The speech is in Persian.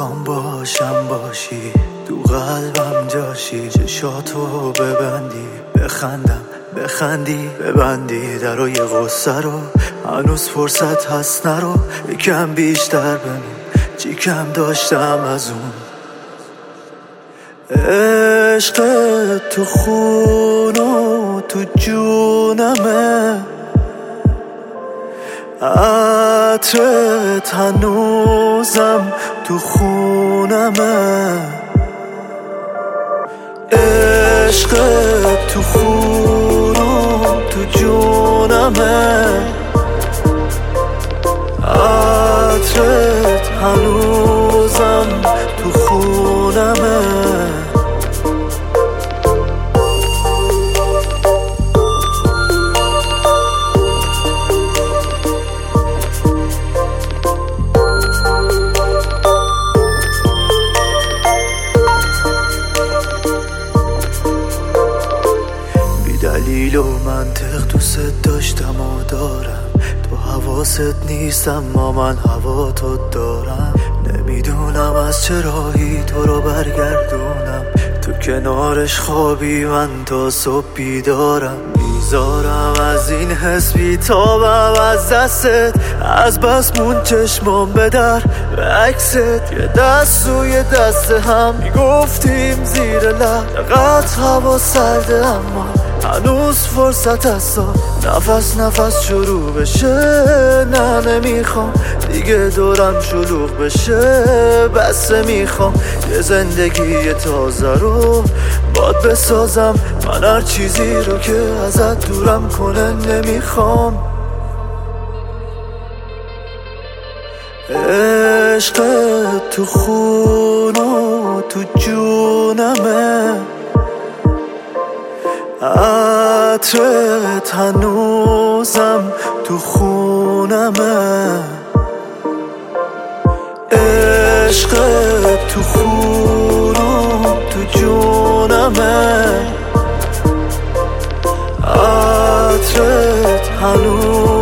میخوام باشم باشی، تو قلبم جاشی، چشاتو ببندی، بخندی ببندی درای غصه رو. هنوز فرصت هست نرو، یکم بیشتر بمون، چی کم داشتم از اون عشق. تو خون و تو جونمه، عطرت هنوزم تو خونمه. عشق تو خون و تو جونمه، عطرت هنوزم تو خونمه. دلیل و منطق دوست داشتم و دارم، تو حواست نیست اما من هوا تو دارم. نمیدونم از چه راهی تو رو برگردونم، تو کنارش خوابی من تا صبح بیدارم. میذارم از این حس بیتابم از دستت، از بس مون چشمام به در به عکست. یه دست روی دست هم میگفتیم زیر لب، قطع هوا سرده اما هنوز فرصت هست نفس شروع بشه. نه نمیخوام دیگه دورم شلوغ بشه، بسه میخوام یه زندگی تازه رو باد بسازم. من هر چیزی رو که ازت دورم کنه نمیخوام. عشق تو خون و تو جونمه، عطرت هنوزم تو خونمه. عشق تو خون و تو جونمه، عطرت هنوزم